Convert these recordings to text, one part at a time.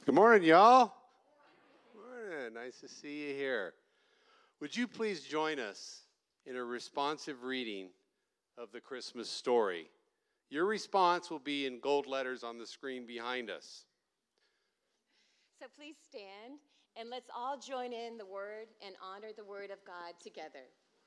Good morning, y'all. Morning. Nice to see you here. Would you please join us in a responsive reading of the Christmas story? Your response will be in gold letters on the screen behind us. So please stand and let's all join in the word and honor the word of God together.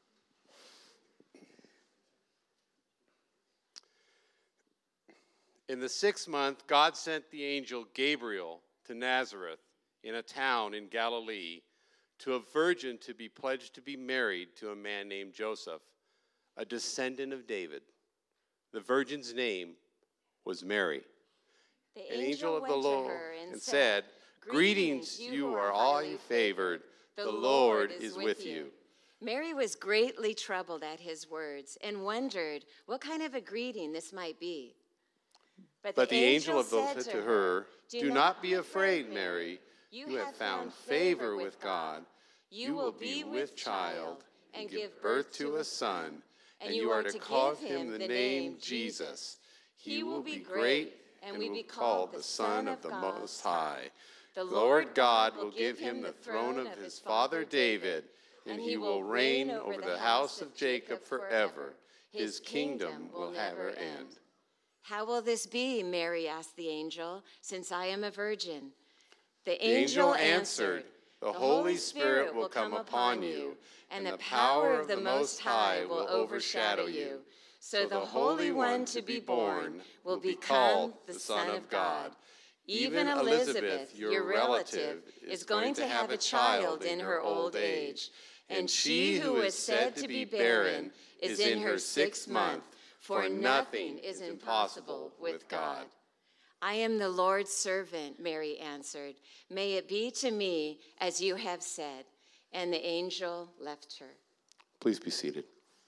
In the 6th month, God sent the angel Gabriel to Nazareth in a town in Galilee to a virgin to be pledged to be married to a man named Joseph, a descendant of David. The virgin's name was Mary. The angel of the Lord and said, "Greetings, you are all you favored. The Lord is with you." Mary was greatly troubled at his words and wondered what kind of a greeting this might be. But the angel said to her, "Do not be afraid, Mary. You have found favor with God. You will be with child and give birth to a son, and you are to call him the name Jesus. He will be great and will be called the Son of the Most High. The Lord God will give him the throne of his father David, and he will reign over the house of Jacob forever. His kingdom will never end." "How will this be?" Mary asked the angel, "since I am a virgin?" The angel answered, "The Holy Spirit will come upon you, and the power of the Most High will overshadow you. So the Holy One to be born will be called the Son of God. Even Elizabeth, your relative, is going to have a child in her old age, and she who is said to be barren is in her 6th month, for nothing is impossible with God." "I am the Lord's servant," Mary answered. "May it be to me as you have said." And the angel left her. Please be seated.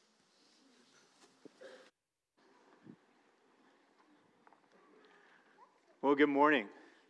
Well, good morning.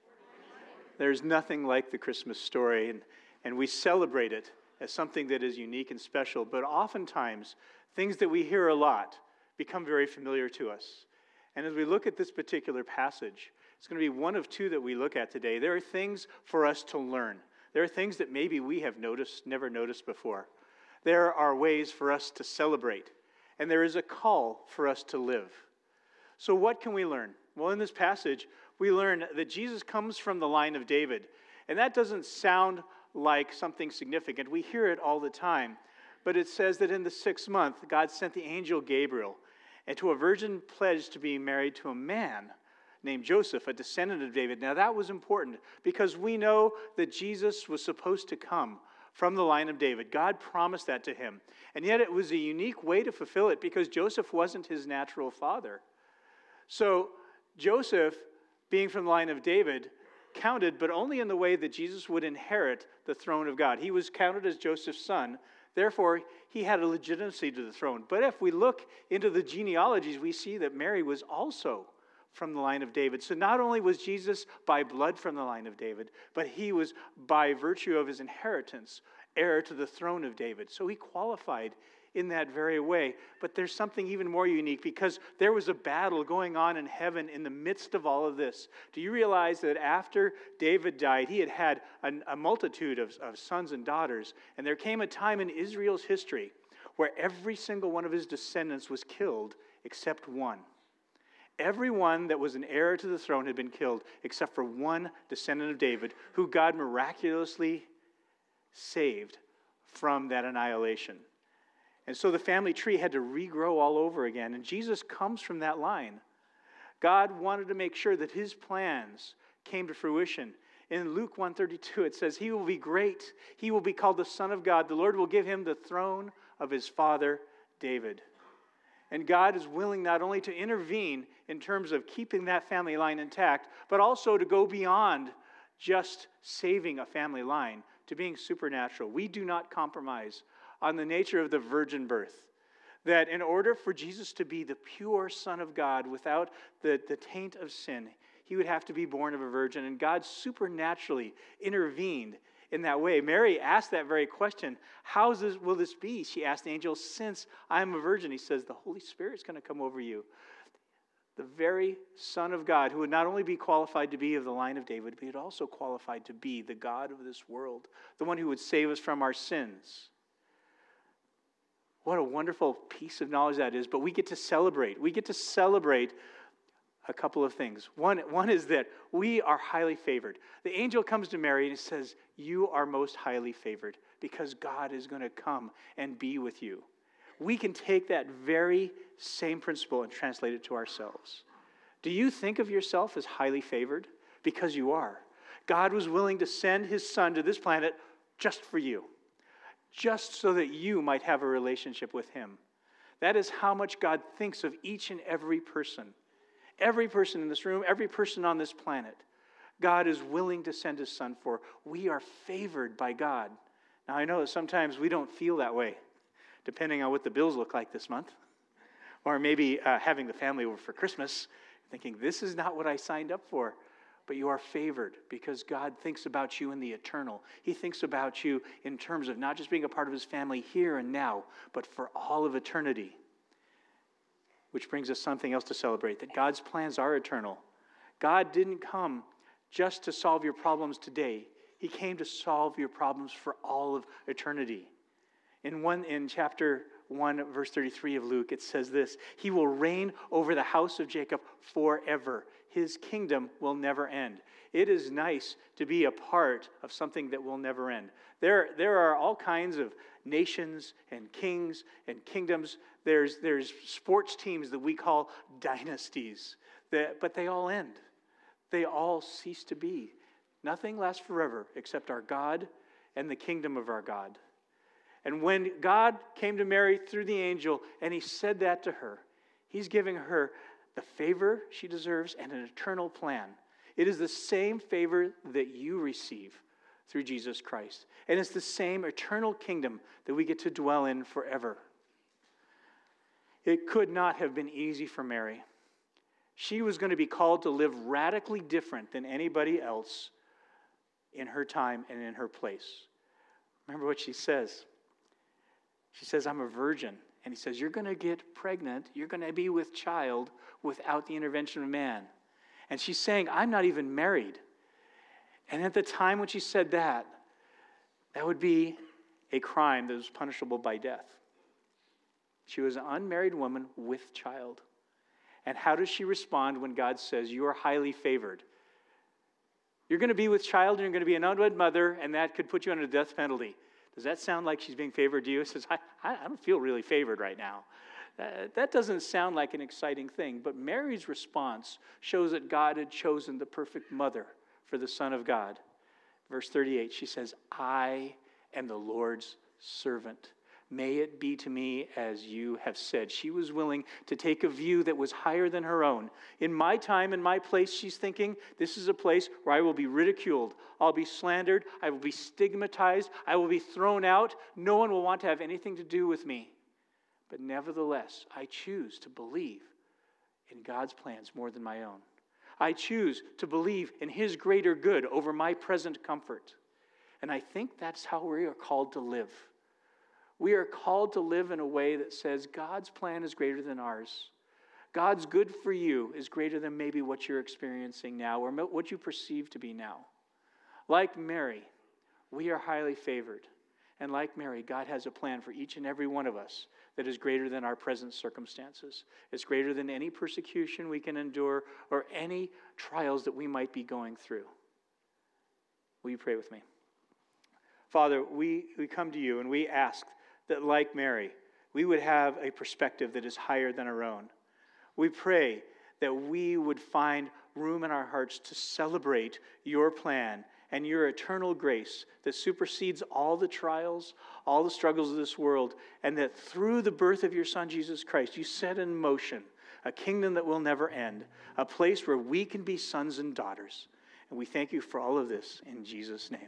There's nothing like the Christmas story, and we celebrate it as something that is unique and special, but oftentimes things that we hear a lot become very familiar to us. And as we look at this particular passage, it's going to be one of two that we look at today. There are things for us to learn. There are things that maybe we have never noticed before. There are ways for us to celebrate, and there is a call for us to live. So what can we learn? Well, in this passage, we learn that Jesus comes from the line of David, and that doesn't sound like something significant. We hear it all the time, but it says that in the 6th month, God sent the angel Gabriel and to a virgin pledged to be married to a man named Joseph, a descendant of David. Now that was important because we know that Jesus was supposed to come from the line of David. God promised that to him. And yet it was a unique way to fulfill it because Joseph wasn't his natural father. So Joseph, being from the line of David, counted, but only in the way that Jesus would inherit the throne of God. He was counted as Joseph's son. Therefore, he had a legitimacy to the throne. But if we look into the genealogies, we see that Mary was also from the line of David. So not only was Jesus by blood from the line of David, but he was by virtue of his inheritance heir to the throne of David. So he qualified in that very way. But there's something even more unique because there was a battle going on in heaven in the midst of all of this. Do you realize that after David died, he had had a multitude of sons and daughters, and there came a time in Israel's history where every single one of his descendants was killed except one. Everyone that was an heir to the throne had been killed except for one descendant of David who God miraculously saved from that annihilation. And so the family tree had to regrow all over again. And Jesus comes from that line. God wanted to make sure that his plans came to fruition. In Luke 1:32, it says, "He will be great. He will be called the Son of God. The Lord will give him the throne of his father David." And God is willing not only to intervene in terms of keeping that family line intact, but also to go beyond just saving a family line to being supernatural. We do not compromise on the nature of the virgin birth. That in order for Jesus to be the pure Son of God without the taint of sin, he would have to be born of a virgin. And God supernaturally intervened in that way. Mary asked that very question, will this be? She asked the angel, "Since I am a virgin." He says, "The Holy Spirit's going to come over you. the very Son of God, who would not only be qualified to be of the line of David, but he would also qualified to be the God of this world, the one who would save us from our sins. What a wonderful piece of knowledge that is, but we get to celebrate. We get to celebrate a couple of things. One is that we are highly favored. The angel comes to Mary and says, you are most highly favored because God is going to come and be with you. We can take that very same principle and translate it to ourselves. Do you think of yourself as highly favored? Because you are. God was willing to send his Son to this planet just for you, just so that you might have a relationship with him. That is how much God thinks of each and every person. Every person in this room, every person on this planet, God is willing to send his Son for. We are favored by God. Now, I know that sometimes we don't feel that way, depending on what the bills look like this month. Or maybe having the family over for Christmas, thinking, this is not what I signed up for. But you are favored because God thinks about you in the eternal. He thinks about you in terms of not just being a part of his family here and now, but for all of eternity. Which brings us something else to celebrate, that God's plans are eternal. God didn't come just to solve your problems today. He came to solve your problems for all of eternity. In chapter 1, verse 33 of Luke, it says this, he will reign over the house of Jacob forever. His kingdom will never end. It is nice to be a part of something that will never end. There are all kinds of nations and kings and kingdoms. There's sports teams that we call dynasties, but they all end. They all cease to be. Nothing lasts forever except our God and the kingdom of our God. And when God came to Mary through the angel and he said that to her, he's giving her the favor she deserves and an eternal plan. It is the same favor that you receive through Jesus Christ. And it's the same eternal kingdom that we get to dwell in forever. It could not have been easy for Mary. She was going to be called to live radically different than anybody else in her time and in her place. Remember what she says. She says, I'm a virgin. And he says, you're going to get pregnant. You're going to be with child without the intervention of man. And she's saying, I'm not even married. And at the time when she said that, that would be a crime that was punishable by death. She was an unmarried woman with child. And how does she respond when God says, you are highly favored? You're going to be with child and you're going to be an unwed mother, and that could put you under the death penalty. Does that sound like she's being favored to you? She says, I don't feel really favored right now. That doesn't sound like an exciting thing, but Mary's response shows that God had chosen the perfect mother for the Son of God. Verse 38, she says, I am the Lord's servant. May it be to me as you have said. She was willing to take a view that was higher than her own. In my time, in my place, she's thinking, this is a place where I will be ridiculed. I'll be slandered. I will be stigmatized. I will be thrown out. No one will want to have anything to do with me. But nevertheless, I choose to believe in God's plans more than my own. I choose to believe in his greater good over my present comfort. And I think that's how we are called to live. We are called to live in a way that says God's plan is greater than ours. God's good for you is greater than maybe what you're experiencing now or what you perceive to be now. Like Mary, we are highly favored. And like Mary, God has a plan for each and every one of us that is greater than our present circumstances. It's greater than any persecution we can endure or any trials that we might be going through. Will you pray with me? Father, we come to you and we ask that like Mary, we would have a perspective that is higher than our own. We pray that we would find room in our hearts to celebrate your plan and your eternal grace that supersedes all the trials, all the struggles of this world, and that through the birth of your Son, Jesus Christ, you set in motion a kingdom that will never end, a place where we can be sons and daughters. And we thank you for all of this in Jesus' name.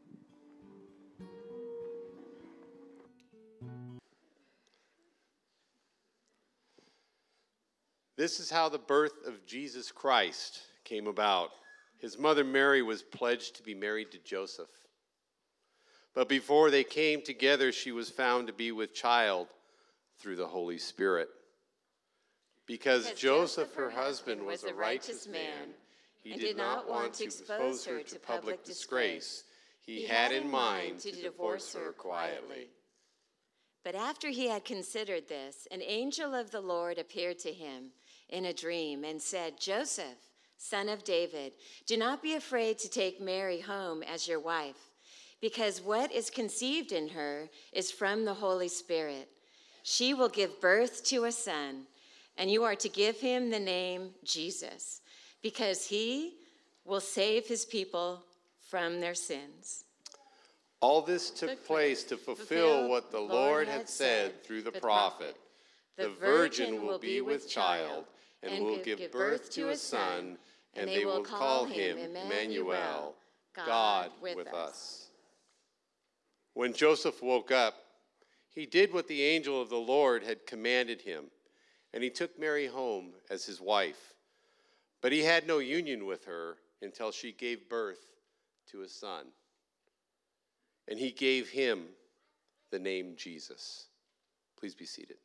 This is how the birth of Jesus Christ came about. His mother Mary was pledged to be married to Joseph. But before they came together, she was found to be with child through the Holy Spirit. Because Joseph, her husband, was a righteous man, he did not want to expose her to public disgrace. He had in mind to divorce her quietly. But after he had considered this, an angel of the Lord appeared to him in a dream and said, Joseph, son of David, do not be afraid to take Mary home as your wife, because what is conceived in her is from the Holy Spirit. She will give birth to a son, and you are to give him the name Jesus, because he will save his people from their sins. All this took place to fulfill what the Lord had said through the prophet. The virgin will be with child and will give birth to a son, and they will call him Emmanuel, God with us. When Joseph woke up, he did what the angel of the Lord had commanded him, and he took Mary home as his wife. But he had no union with her until she gave birth to a son. And he gave him the name Jesus. Please be seated.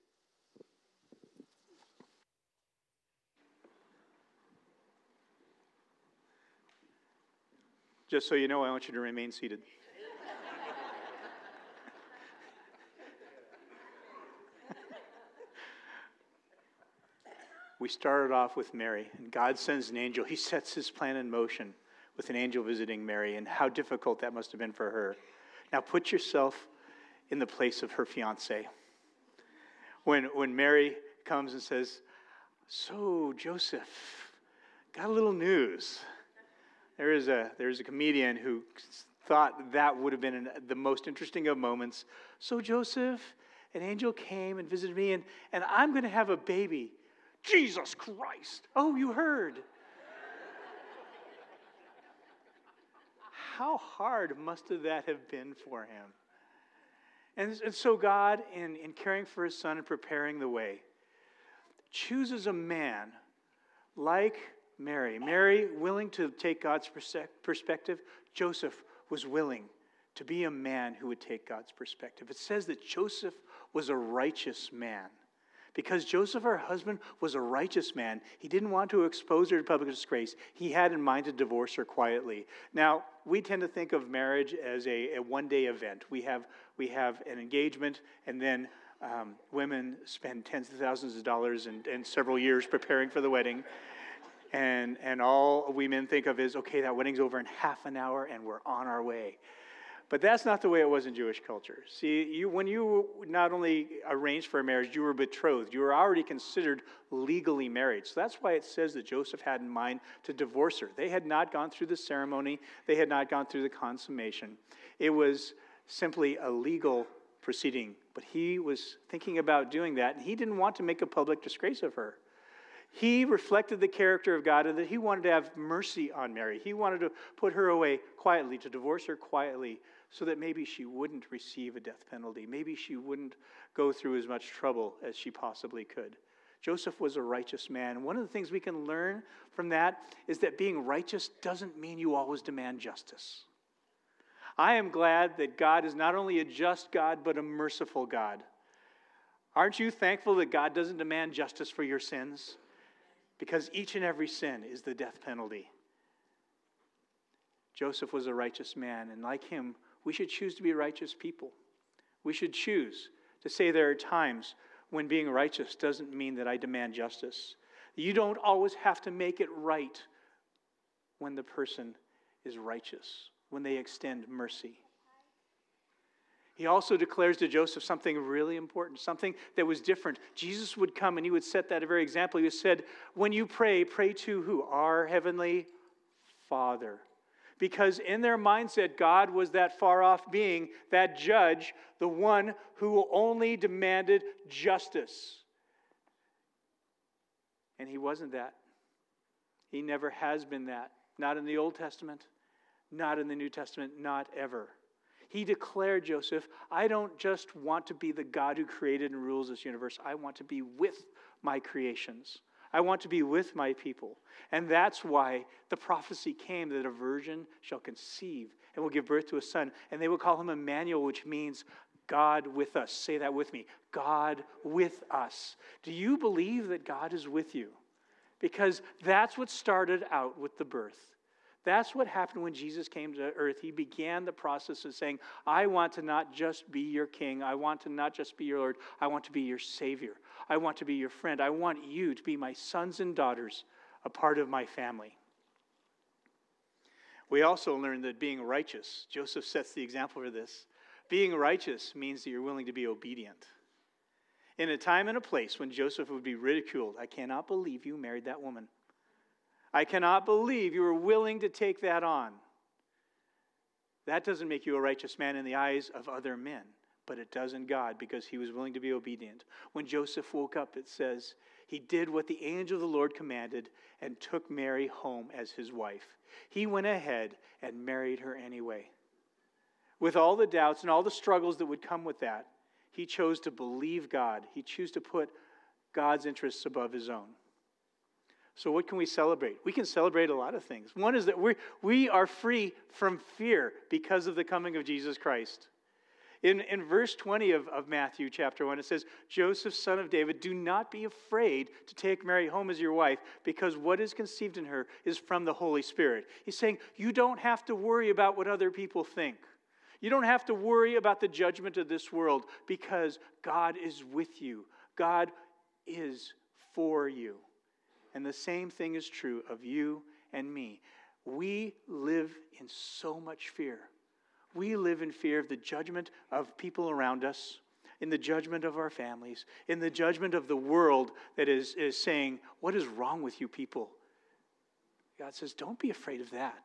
Just so you know, I want you to remain seated. We started off with Mary, and God sends an angel. He sets his plan in motion with an angel visiting Mary, and how difficult that must have been for her. Now put yourself in the place of her fiancé. When Mary comes and says, so Joseph, got a little news. There's a comedian who thought that would have been the most interesting of moments. So Joseph, an angel came and visited me, and I'm going to have a baby. Jesus Christ. Oh, you heard. How hard must that have been for him? And so God, in caring for his son and preparing the way, chooses a man like Mary. Mary, willing to take God's perspective. Joseph was willing to be a man who would take God's perspective. It says that Joseph was a righteous man. Because Joseph, her husband, was a righteous man, he didn't want to expose her to public disgrace. He had in mind to divorce her quietly. Now, we tend to think of marriage as a one-day event. We have an engagement, and then women spend tens of thousands of dollars and several years preparing for the wedding. And all we men think of is, okay, that wedding's over in half an hour, and we're on our way. But that's not the way it was in Jewish culture. See, when you not only arranged for a marriage, you were betrothed. You were already considered legally married. So that's why it says that Joseph had in mind to divorce her. They had not gone through the ceremony. They had not gone through the consummation. It was simply a legal proceeding. But he was thinking about doing that, and he didn't want to make a public disgrace of her. He reflected the character of God, and that he wanted to have mercy on Mary. He wanted to put her away quietly, to divorce her quietly, so that maybe she wouldn't receive a death penalty. Maybe she wouldn't go through as much trouble as she possibly could. Joseph was a righteous man. One of the things we can learn from that is that being righteous doesn't mean you always demand justice. I am glad that God is not only a just God, but a merciful God. Aren't you thankful that God doesn't demand justice for your sins? Because each and every sin is the death penalty. Joseph was a righteous man, and like him, we should choose to be righteous people. We should choose to say there are times when being righteous doesn't mean that I demand justice. You don't always have to make it right when the person is righteous, when they extend mercy. He also declares to Joseph something really important, something that was different. Jesus would come and he would set that very example. He said, when you pray, pray to who? Our Heavenly Father. Because in their mindset, God was that far-off being, that judge, the one who only demanded justice. And he wasn't that. He never has been that. Not in the Old Testament, not in the New Testament, not ever. He declared, Joseph, I don't just want to be the God who created and rules this universe. I want to be with my creations. I want to be with my people. And that's why the prophecy came that a virgin shall conceive and will give birth to a son. And they will call him Emmanuel, which means God with us. Say that with me. God with us. Do you believe that God is with you? Because that's what started out with the birth. That's what happened when Jesus came to earth. He began the process of saying, I want to not just be your king. I want to not just be your Lord. I want to be your Savior. I want to be your friend. I want you to be my sons and daughters, a part of my family. We also learned that being righteous, Joseph sets the example for this. Being righteous means that you're willing to be obedient. In a time and a place when Joseph would be ridiculed, I cannot believe you married that woman. I cannot believe you were willing to take that on. That doesn't make you a righteous man in the eyes of other men, but it does in God because he was willing to be obedient. When Joseph woke up, it says, he did what the angel of the Lord commanded and took Mary home as his wife. He went ahead and married her anyway. With all the doubts and all the struggles that would come with that, he chose to believe God. He chose to put God's interests above his own. So what can we celebrate? We can celebrate a lot of things. One is that we are free from fear because of the coming of Jesus Christ. In verse 20 of Matthew chapter 1, it says, Joseph, son of David, do not be afraid to take Mary home as your wife, because what is conceived in her is from the Holy Spirit. He's saying, you don't have to worry about what other people think. You don't have to worry about the judgment of this world, because God is with you. God is for you. And the same thing is true of you and me. We live in so much fear. We live in fear of the judgment of people around us, in the judgment of our families, in the judgment of the world that is saying, what is wrong with you people? God says, don't be afraid of that,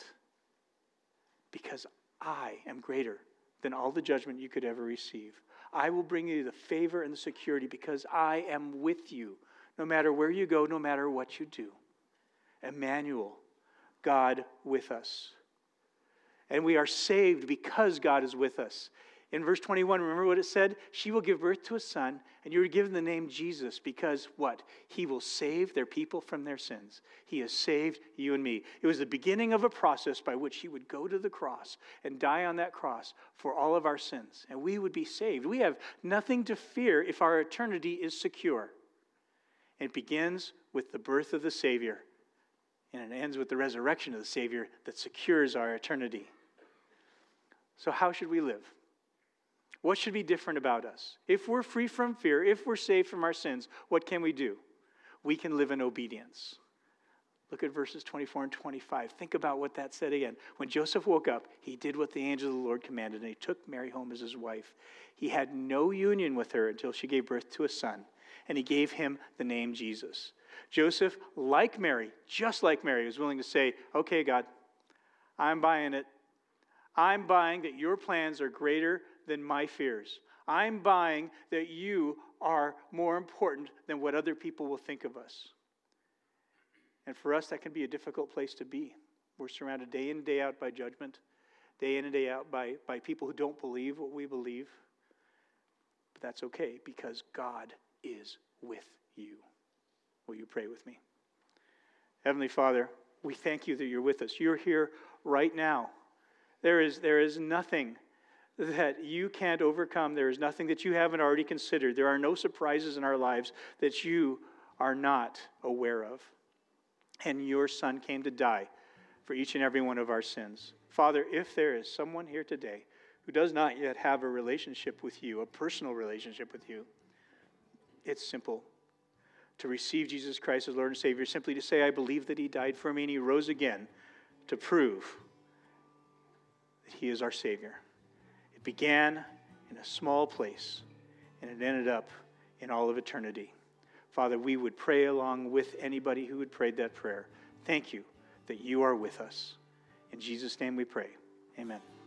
because I am greater than all the judgment you could ever receive. I will bring you the favor and the security because I am with you, no matter where you go, no matter what you do. Emmanuel, God with us. And we are saved because God is with us. In verse 21, remember what it said? She will give birth to a son, and you are given the name Jesus because what? He will save their people from their sins. He has saved you and me. It was the beginning of a process by which he would go to the cross and die on that cross for all of our sins, and we would be saved. We have nothing to fear if our eternity is secure. It begins with the birth of the Savior, and it ends with the resurrection of the Savior that secures our eternity. So how should we live? What should be different about us? If we're free from fear, if we're saved from our sins, what can we do? We can live in obedience. Look at verses 24 and 25. Think about what that said again. When Joseph woke up, he did what the angel of the Lord commanded, and he took Mary home as his wife. He had no union with her until she gave birth to a son, and he gave him the name Jesus. Joseph, like Mary, just like Mary, was willing to say, okay, God, I'm buying it. I'm buying that your plans are greater than my fears. I'm buying that you are more important than what other people will think of us. And for us, that can be a difficult place to be. We're surrounded day in and day out by judgment, day in and day out by people who don't believe what we believe. But that's okay, because God is with you. Will you pray with me? Heavenly Father, we thank you that you're with us. You're here right now. There is nothing that you can't overcome. There is nothing that you haven't already considered. There are no surprises in our lives that you are not aware of. And your Son came to die for each and every one of our sins. Father, if there is someone here today who does not yet have a relationship with you, a personal relationship with you, it's simple. To receive Jesus Christ as Lord and Savior, simply to say, I believe that he died for me and he rose again to prove that he is our Savior. It began in a small place, and it ended up in all of eternity. Father, we would pray along with anybody who had prayed that prayer. Thank you that you are with us. In Jesus' name we pray. Amen.